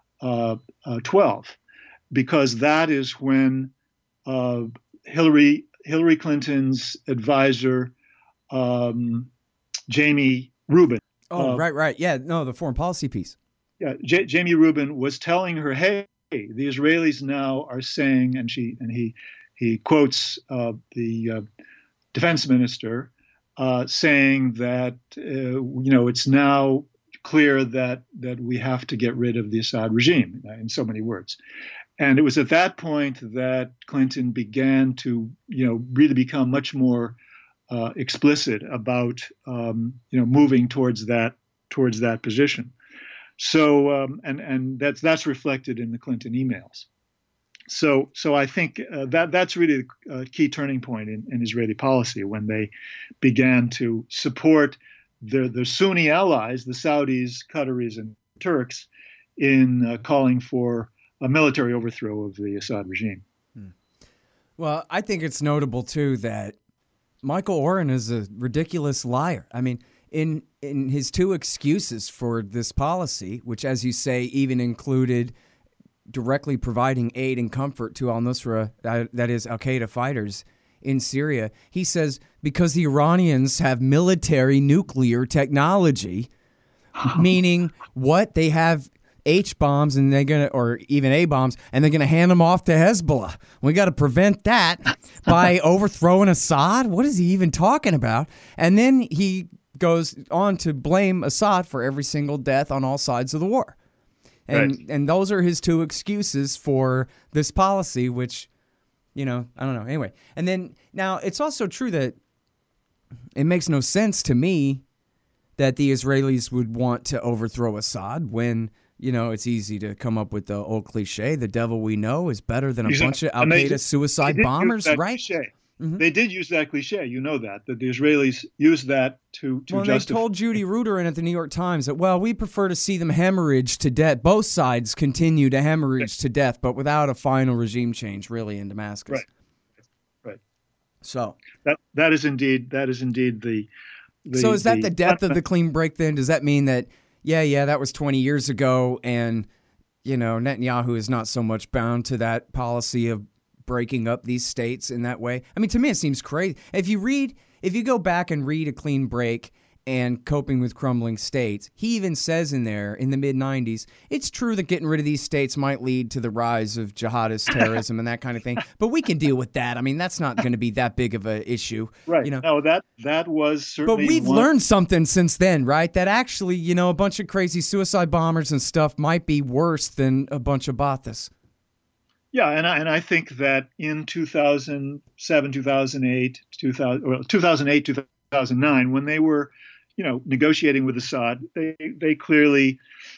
twelve. Because that is when uh, Hillary Hillary Clinton's advisor, um, Jamie Rubin. Oh, uh, right, right. Yeah, no, the foreign policy piece. Yeah, J- Jamie Rubin was telling her, "Hey, the Israelis now are saying," and she and he he quotes uh, the uh, defense minister uh, saying that uh, you know it's now clear that that we have to get rid of the Assad regime, in so many words. And it was at that point that Clinton began to, you know, really become much more uh, explicit about, um, you know, moving towards that towards that position. So, um, and and that's that's reflected in the Clinton emails. So, so I think uh, that that's really the uh, key turning point in, in Israeli policy when they began to support their their Sunni allies, the Saudis, Qataris, and Turks, in uh, calling for a military overthrow of the Assad regime. Hmm. Well, I think it's notable, too, that Michael Oren is a ridiculous liar. I mean, in in his two excuses for this policy, which, as you say, even included directly providing aid and comfort to al-Nusra, that is, al-Qaeda fighters in Syria, he says because the Iranians have military nuclear technology, meaning what? They have H-bombs and they're gonna, or even A-bombs, and they're gonna hand them off to Hezbollah. We got to prevent that by overthrowing Assad. What is he even talking about? And then he goes on to blame Assad for every single death on all sides of the war. And Right. and those are his two excuses for this policy, which, you know, I don't know. Anyway, and then now it's also true that it makes no sense to me that the Israelis would want to overthrow Assad when, you know, it's easy to come up with the old cliche, the devil we know is better than a Exactly. bunch of And they Al-Qaeda did- suicide they did use bombers, that right? cliche. Mhm. They did use that cliche. You know that that the Israelis used that to to Well, they justify. told Judy Ruderin at the New York Times that, well, we prefer to see them hemorrhage to death. Both sides continue to hemorrhage to death, but without a final regime change, really, in Damascus. Right. Right. So, That that is indeed that is indeed the. the so is that the death of the clean break then? Does that mean that, yeah, yeah, that was twenty years ago, and, you know, Netanyahu is not so much bound to that policy of breaking up these states in that way? I mean, to me, it seems crazy. If you read, if you go back and read A Clean Break and Coping with Crumbling States, he even says in there, in the mid nineties, it's true that getting rid of these states might lead to the rise of jihadist terrorism and that kind of thing, but we can deal with that. I mean, that's not going to be that big of an issue. Right. You know? No, that that was But certainly. we've one- learned something since then, right? That actually, you know, a bunch of crazy suicide bombers and stuff might be worse than a bunch of Baathis. Yeah, and I, and I think that in two thousand seven, two thousand eight, two thousand, well, two thousand eight, two thousand nine, when they were, you know, negotiating with Assad, they they clearly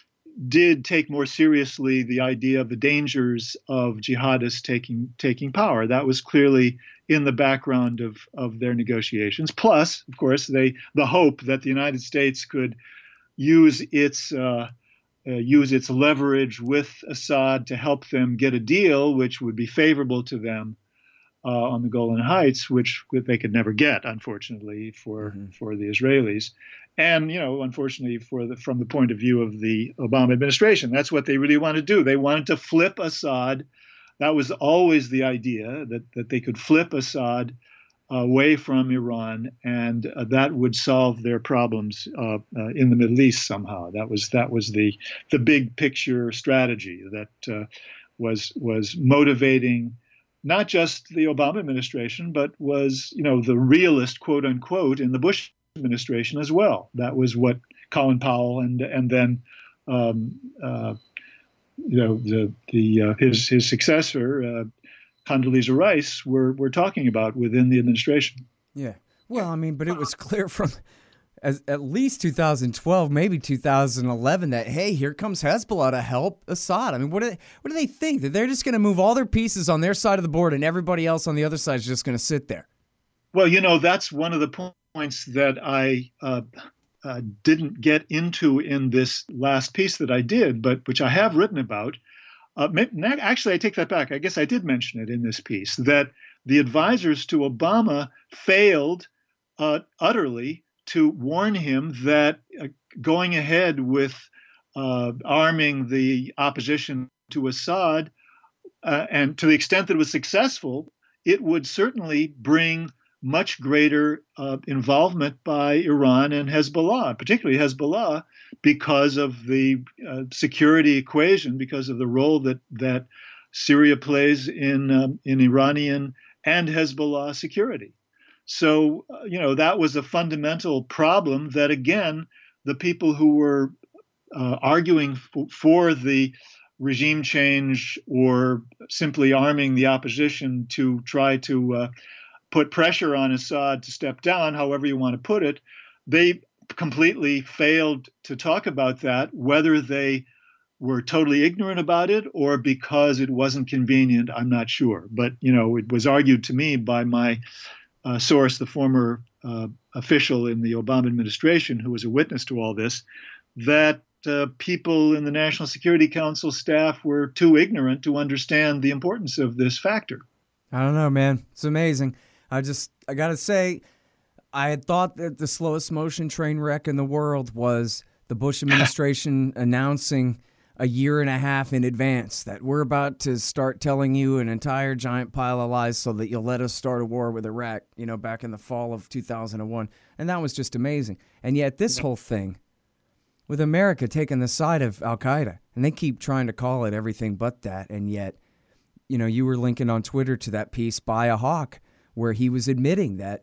did take more seriously the idea of the dangers of jihadists taking taking power. That was clearly in the background of of their negotiations. Plus, of course, they the hope that the United States could use its uh, Uh, use its leverage with Assad to help them get a deal which would be favorable to them uh, on the Golan Heights, which they could never get, unfortunately, for mm-hmm. for the Israelis. And, you know, unfortunately, for the, from the point of view of the Obama administration, that's what they really wanted to do. They wanted to flip Assad. That was always the idea, that, that they could flip Assad away from Iran, and uh, that would solve their problems uh, uh, in the Middle East somehow. That was that was the the big picture strategy that uh, was was motivating not just the Obama administration, but was, you know, the realist, quote unquote, in the Bush administration as well. That was what Colin Powell and and then um, uh, you know the the uh, his his successor. Uh, Condoleezza Rice were, were talking about within the administration. Yeah. Well, I mean, but it was clear from as, at least two thousand twelve, maybe two thousand eleven, that, hey, here comes Hezbollah to help Assad. I mean, what do they, what do they think? That they're just going to move all their pieces on their side of the board and everybody else on the other side is just going to sit there? Well, you know, that's one of the points that I uh, uh, didn't get into in this last piece that I did, but which I have written about. Uh, actually, I take that back. I guess I did mention it in this piece, that the advisors to Obama failed uh, utterly to warn him that uh, going ahead with uh, arming the opposition to Assad, uh, and to the extent that it was successful, it would certainly bring much greater uh, involvement by Iran and Hezbollah, particularly Hezbollah, because of the uh, security equation, because of the role that that Syria plays in um, in Iranian and Hezbollah security. So, uh, you know, that was a fundamental problem that, again, the people who were uh, arguing f- for the regime change or simply arming the opposition to try to uh, put pressure on Assad to step down, however you want to put it, they completely failed to talk about that, whether they were totally ignorant about it or because it wasn't convenient, I'm not sure. But, you know, it was argued to me by my uh, source, the former uh, official in the Obama administration who was a witness to all this, that uh, people in the National Security Council staff were too ignorant to understand the importance of this factor. I don't know, man. It's amazing. I just, I got to say, I had thought that the slowest motion train wreck in the world was the Bush administration announcing a year and a half in advance that we're about to start telling you an entire giant pile of lies so that you'll let us start a war with Iraq, you know, back in the fall of two thousand one. And that was just amazing. And yet this whole thing with America taking the side of Al-Qaeda, and they keep trying to call it everything but that. And yet, you know, you were linking on Twitter to that piece by a hawk where he was admitting that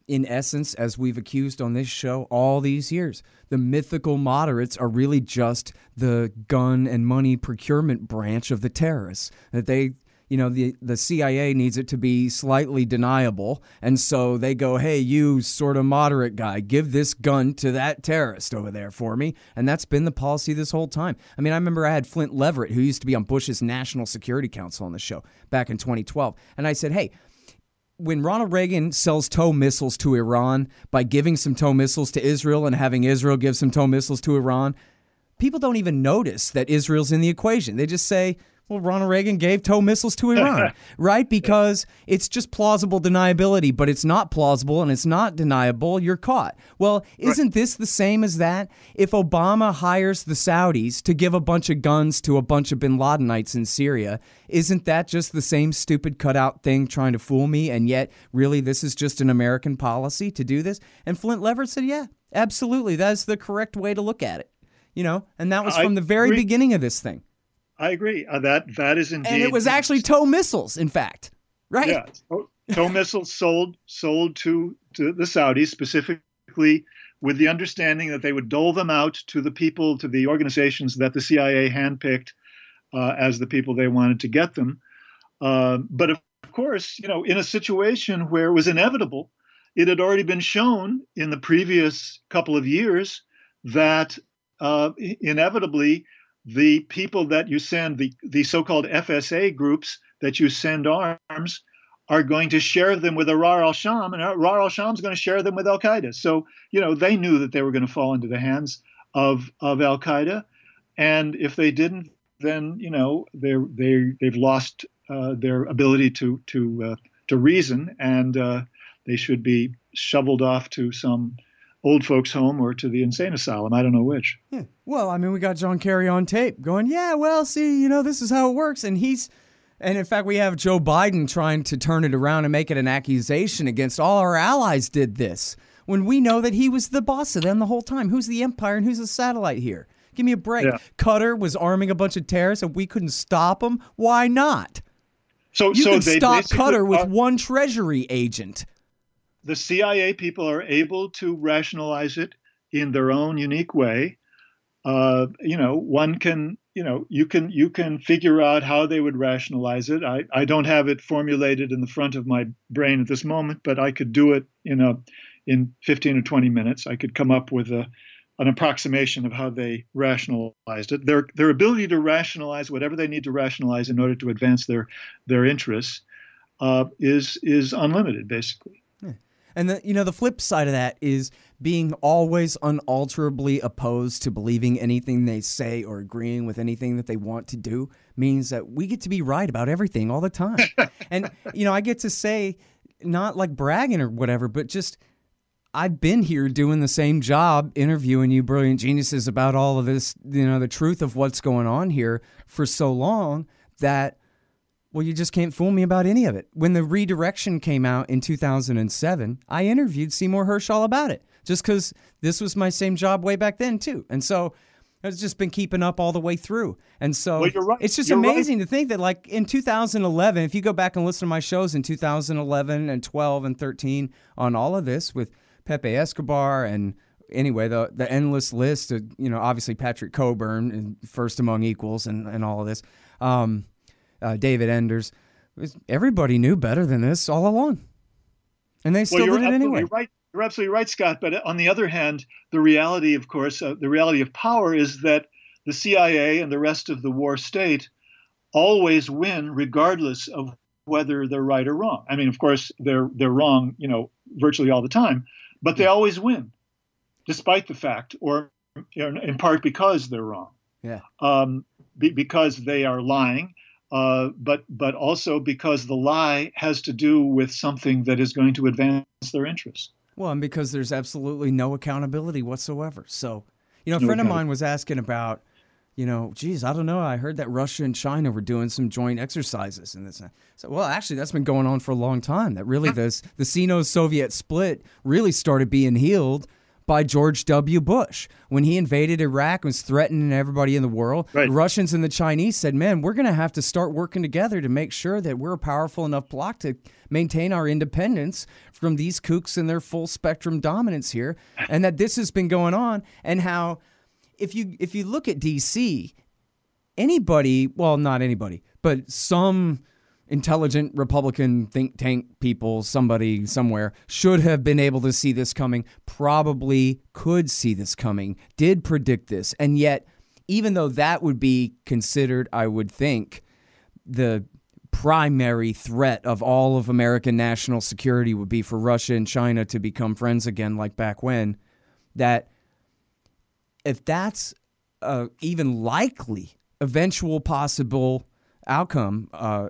in essence, as we've accused on this show all these years, the mythical moderates are really just the gun and money procurement branch of the terrorists. That they, you know, the, the C I A needs it to be slightly deniable. And so they go, hey, you sort of moderate guy, give this gun to that terrorist over there for me. And that's been the policy this whole time. I mean, I remember I had Flint Leverett, who used to be on Bush's National Security Council on the show back in twenty twelve. And I said, hey, when Ronald Reagan sells tow missiles to Iran by giving some tow missiles to Israel and having Israel give some tow missiles to Iran, people don't even notice that Israel's in the equation. They just say, well, Ronald Reagan gave tow missiles to Iran, right? Because it's just plausible deniability, but it's not plausible and it's not deniable. You're caught. Well, isn't this the same as that? If Obama hires the Saudis to give a bunch of guns to a bunch of bin Ladenites in Syria, isn't that just the same stupid cutout thing trying to fool me? And yet, really, this is just an American policy to do this? And Flint Leverett said, yeah, absolutely. That's the correct way to look at it. You know, and that was from I the very agree. beginning of this thing. I agree. Uh, that that is indeed, and it was actually tow missiles, in fact, right? Yeah, tow, tow missiles sold sold to to the Saudis specifically, with the understanding that they would dole them out to the people, to the organizations that the C I A handpicked uh, as the people they wanted to get them. Uh, but of course, you know, in a situation where it was inevitable, it had already been shown in the previous couple of years that uh, inevitably, the people that you send, the, the so-called F S A groups that you send arms, are going to share them with Ahrar al-Sham, and Ahrar al-Sham is going to share them with al-Qaeda. So, you know, they knew that they were going to fall into the hands of of al-Qaeda, and if they didn't, then, you know, they're they they've lost uh, their ability to to uh, to reason, and uh, they should be shoveled off to some old folks home or to the insane asylum. I don't know which. Yeah. Well, I mean, we got John Kerry on tape going, yeah, well, see, you know, this is how it works. And he's, and in fact, we have Joe Biden trying to turn it around and make it an accusation against all our allies did this, when we know that he was the boss of them the whole time. Who's the empire and who's the satellite here? Give me a break. Yeah. Qatar was arming a bunch of terrorists and we couldn't stop them. Why not? So, you so can they stop Qatar with are- one treasury agent. The C I A people are able to rationalize it in their own unique way. Uh, you know, one can, you know, you can you can figure out how they would rationalize it. I, I don't have it formulated in the front of my brain at this moment, but I could do it in a in fifteen or twenty minutes. I could come up with a an approximation of how they rationalized it. Their their ability to rationalize whatever they need to rationalize in order to advance their their interests uh, is is unlimited, basically. And the, you know, the flip side of that is being always unalterably opposed to believing anything they say or agreeing with anything that they want to do means that we get to be right about everything all the time. And, you know, I get to say, not like bragging or whatever, but just I've been here doing the same job, interviewing you brilliant geniuses about all of this, you know, the truth of what's going on here for so long that, well, you just can't fool me about any of it. When the redirection came out in two thousand seven, I interviewed Seymour Hershall about it, just because this was my same job way back then, too. And so it's just been keeping up all the way through. And so well, you're right. It's just you're amazing right. to think that, like, in two thousand eleven, if you go back and listen to my shows in two thousand eleven and twelve and thirteen on all of this with Pepe Escobar and anyway, the the endless list of, you know, obviously Patrick Coburn and First Among Equals and, and all of this. Um Uh, David Enders. Everybody knew better than this all along. And they still well, you're did it absolutely anyway. Right. You're absolutely right, Scott. But on the other hand, the reality, of course, uh, the reality of power is that the C I A and the rest of the war state always win regardless of whether they're right or wrong. I mean, of course, they're they're wrong, you know, virtually all the time, but they always win, despite the fact, or you know, in part because they're wrong. Yeah. Um, be, because they are lying. Uh, but but also because the lie has to do with something that is going to advance their interests. Well, and because there's absolutely no accountability whatsoever. So, you know, a No friend of mine was asking about, you know, geez, I don't know. I heard that Russia and China were doing some joint exercises and this. So, well, actually, that's been going on for a long time. That really, the the Sino-Soviet split really started being healed by George W. Bush. When he invaded Iraq and was threatening everybody in the world, right. the Russians and the Chinese said, man, we're going to have to start working together to make sure that we're a powerful enough bloc to maintain our independence from these kooks and their full spectrum dominance here, and that this has been going on, and how if you if you look at D C, anybody, well, not anybody, but some intelligent Republican think tank people, somebody somewhere, should have been able to see this coming, probably could see this coming, did predict this. And yet, even though that would be considered, I would think, the primary threat of all of American national security would be for Russia and China to become friends again like back when, that if that's uh, even likely eventual possible outcome uh,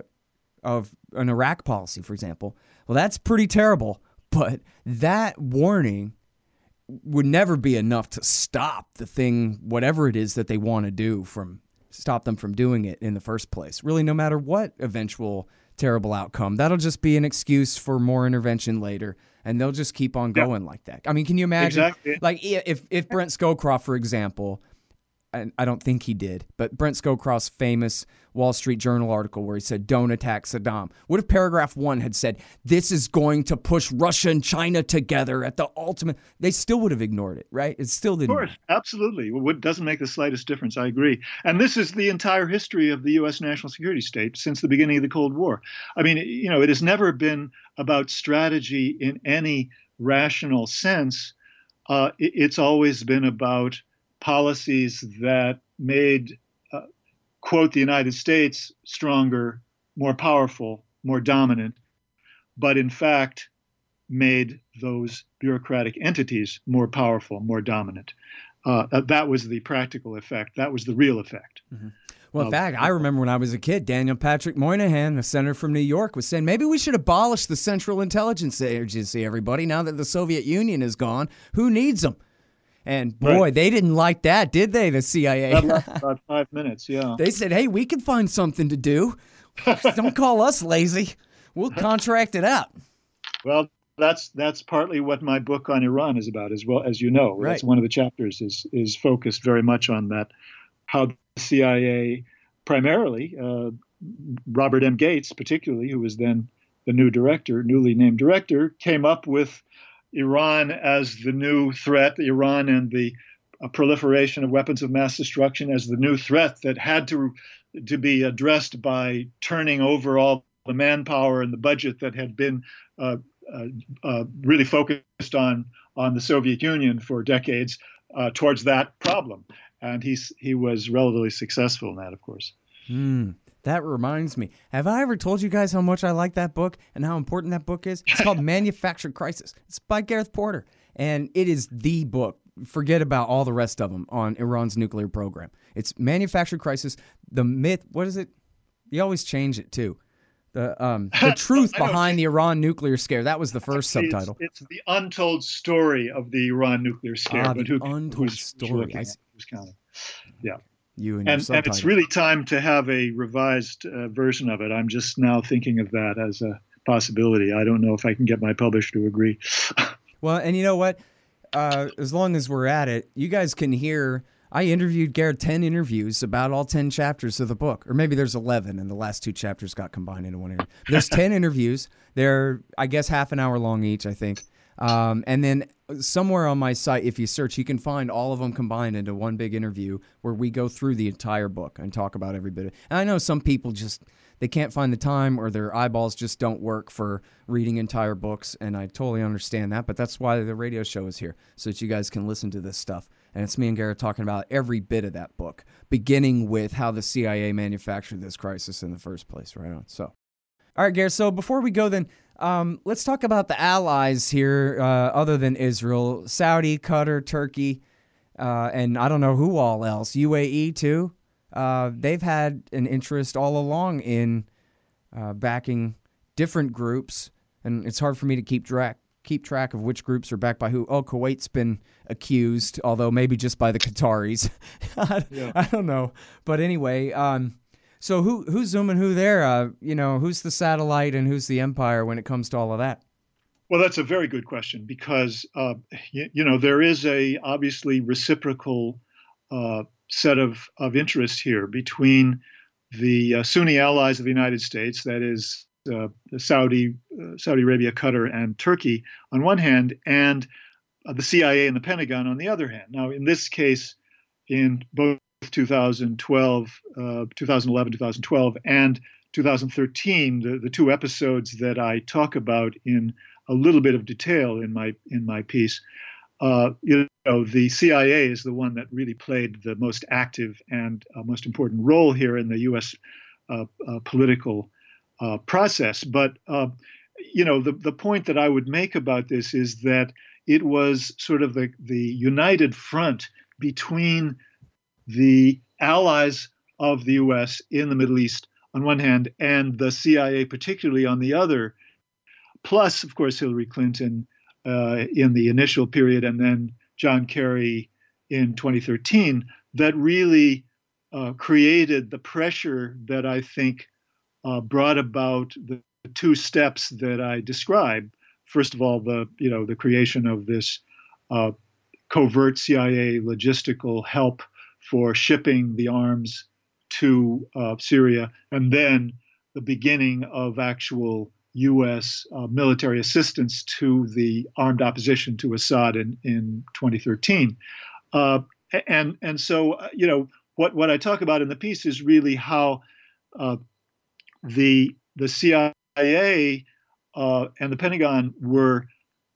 of an Iraq policy, for example, well, that's pretty terrible. But that warning would never be enough to stop the thing, whatever it is that they want to do, from stop them from doing it in the first place. Really, no matter what eventual terrible outcome, that'll just be an excuse for more intervention later, and they'll just keep on going yeah. like that. I mean, can you imagine? Exactly. Like if if Brent Scowcroft, for example, and I don't think he did, but Brent Scowcroft's famous Wall Street Journal article where he said, don't attack Saddam. What if paragraph one had said, this is going to push Russia and China together at the ultimate? They still would have ignored it, right? It still didn't. Of course, absolutely. It doesn't make the slightest difference. I agree. And this is the entire history of the U S national security state since the beginning of the Cold War. I mean, you know, it has never been about strategy in any rational sense. Uh, it, it's always been about policies that made, uh, quote, the United States stronger, more powerful, more dominant, but in fact made those bureaucratic entities more powerful, more dominant. Uh, that was the practical effect. That was the real effect. Mm-hmm. Well, in fact, I remember when I was a kid, Daniel Patrick Moynihan, a senator from New York, was saying maybe we should abolish the Central Intelligence Agency, everybody, now that the Soviet Union is gone. Who needs them? And boy, right. they didn't like that, did they, the C I A? That lasted about five minutes, yeah. They said, hey, we can find something to do. Don't call us lazy. We'll contract it out. Well, that's that's partly what my book on Iran is about, as well as you know. Right. That's one of the chapters is is focused very much on that, how the C I A, primarily, uh, Robert M. Gates particularly, who was then the new director, newly named director, came up with Iran as the new threat, Iran and the uh, proliferation of weapons of mass destruction as the new threat that had to to be addressed by turning over all the manpower and the budget that had been uh, uh, uh, really focused on on the Soviet Union for decades uh, towards that problem. And he's he was relatively successful in that, of course. Hmm. That reminds me. Have I ever told you guys how much I like that book and how important that book is? It's called Manufactured Crisis. It's by Gareth Porter. And it is the book. Forget about all the rest of them on Iran's nuclear program. It's Manufactured Crisis. The myth, what is it? You always change it too. The um, the truth behind the Iran nuclear scare. That was the first Actually, subtitle. It's, it's the untold story of the Iran nuclear scare. Ah, but the who, untold who's, story. Who's who's counting? Yeah. You and, and, and it's really time to have a revised uh, version of it. I'm just now thinking of that as a possibility. I don't know if I can get my publisher to agree. Well, and you know what? Uh, as long as we're at it, you guys can hear. I interviewed Garrett ten interviews about all ten chapters of the book, or maybe there's eleven, and the last two chapters got combined into one interview. There's ten interviews. They're, I guess, half an hour long each, I think. Um, and then somewhere on my site, if you search, you can find all of them combined into one big interview where we go through the entire book and talk about every bit of it. And I know some people just, they can't find the time or their eyeballs just don't work for reading entire books, and I totally understand that, but that's why the radio show is here, so that you guys can listen to this stuff. And it's me and Garrett talking about every bit of that book, beginning with how the C I A manufactured this crisis in the first place, right on. So, all right, Garrett, so before we go then, Um, let's talk about the allies here, uh, other than Israel, Saudi, Qatar, Turkey, uh, and I don't know who all else, U A E too. Uh, they've had an interest all along in uh, backing different groups, and it's hard for me to keep track keep track of which groups are backed by who. Oh, Kuwait's been accused, although maybe just by the Qataris. I, yeah. I don't know. But anyway, um, so who who's zooming who there? Uh, you know, who's the satellite and who's the empire when it comes to all of that? Well, that's a very good question because, uh, you, you know, there is a obviously reciprocal uh, set of, of interests here between the uh, Sunni allies of the United States, that is uh, Saudi, uh, Saudi Arabia, Qatar, and Turkey on one hand, and uh, the C I A and the Pentagon on the other hand. Now, in this case, in both two thousand twelve, uh, two thousand eleven, two thousand twelve, and two thousand thirteen, the, the two episodes that I talk about in a little bit of detail in my in my piece, uh, you know, the C I A is the one that really played the most active and uh, most important role here in the U S uh, uh, political uh, process. But uh, you know, the the point that I would make about this is that it was sort of the the united front between the allies of the U S in the Middle East on one hand, and the C I A particularly on the other, plus, of course, Hillary Clinton uh, in the initial period, and then John Kerry in twenty thirteen, that really uh, created the pressure that I think uh, brought about the two steps that I described. First of all, the you know the creation of this uh, covert C I A logistical help for shipping the arms to uh, Syria, and then the beginning of actual U S uh, military assistance to the armed opposition to Assad in, in twenty thirteen. Uh, and and so, uh, you know, what, what I talk about in the piece is really how uh, the, the C I A uh, and the Pentagon were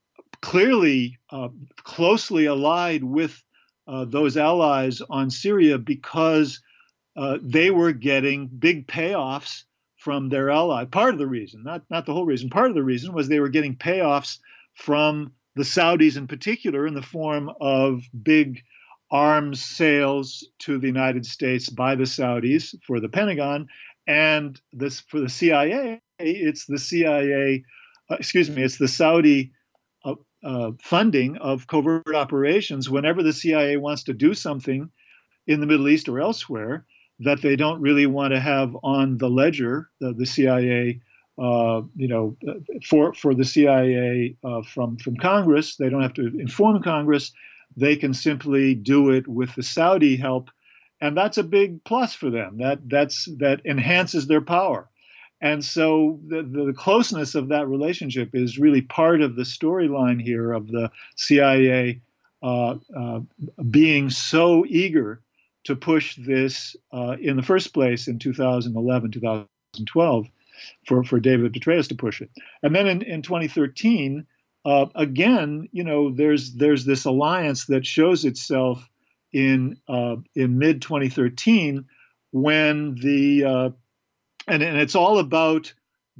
clearly uh, closely allied with uh, those allies on Syria because uh, they were getting big payoffs from their ally. Part of the reason, not, not the whole reason, part of the reason was they were getting payoffs from the Saudis in particular in the form of big arms sales to the United States by the Saudis for the Pentagon. And this for the C I A, it's the C I A, uh, excuse me, it's the Saudi uh, uh, funding of covert operations whenever the C I A wants to do something in the Middle East or elsewhere that they don't really want to have on the ledger, the, the C I A, uh, you know, for for the C I A uh, from from Congress. They don't have to inform Congress. They can simply do it with the Saudi help, and that's a big plus for them. That that's that enhances their power, and so the the closeness of that relationship is really part of the storyline here of the C I A uh, uh, being so eager to push this uh, in the first place in two thousand eleven, two thousand twelve, for, for David Petraeus to push it. And then in, in twenty thirteen, uh, again, you know, there's there's this alliance that shows itself in uh, in mid twenty thirteen when the uh, and, and it's all about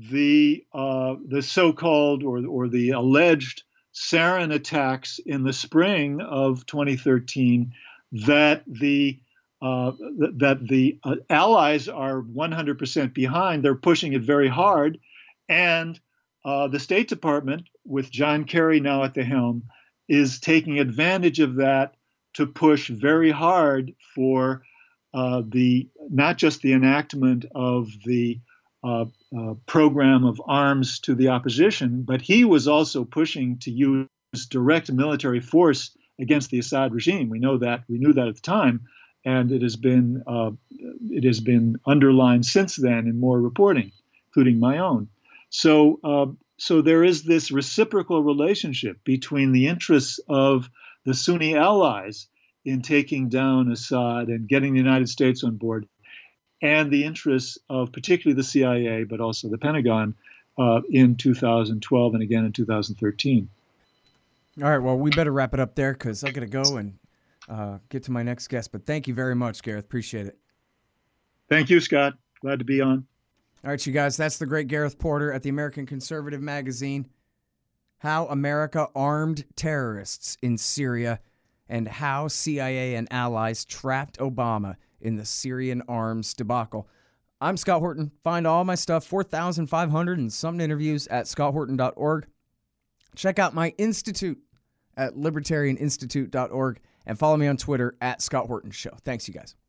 the uh, the so-called or or the alleged sarin attacks in the spring of twenty thirteen that the Uh, th- that the uh, allies are one hundred percent behind. They're pushing it very hard. And uh, the State Department, with John Kerry now at the helm, is taking advantage of that to push very hard for uh, the not just the enactment of the uh, uh, program of arms to the opposition, but he was also pushing to use direct military force against the Assad regime. We know that. We knew that at the time. And it has been uh, it has been underlined since then in more reporting, including my own. So uh, so there is this reciprocal relationship between the interests of the Sunni allies in taking down Assad and getting the United States on board, and the interests of particularly the C I A, but also the Pentagon uh, in two thousand twelve and again in two thousand thirteen. All right, well, we better wrap it up there because I got to go and Uh, get to my next guest, but thank you very much, Gareth. Appreciate it. Thank you, Scott. Glad to be on. All right, you guys, that's the great Gareth Porter at the American Conservative Magazine. How America armed terrorists in Syria and how C I A and allies trapped Obama in the Syrian arms debacle. I'm Scott Horton. Find all my stuff, four thousand five hundred and something interviews at scott horton dot org. Check out my institute at libertarian institute dot org. And follow me on Twitter at Scott Horton Show. Thanks, you guys.